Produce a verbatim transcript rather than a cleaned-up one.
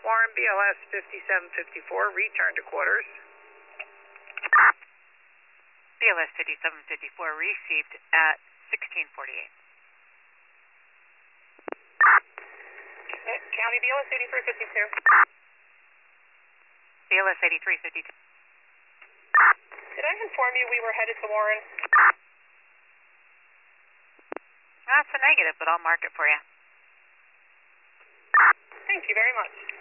Warren, B L S fifty-seven fifty-four, return to quarters. B L S fifty-seven fifty-four received at sixteen forty-eight. County B L S eighty-three fifty-two. B L S eighty-three fifty-two. Did I inform you we were headed to Warren? That's a negative, but I'll mark it for you. Thank you very much.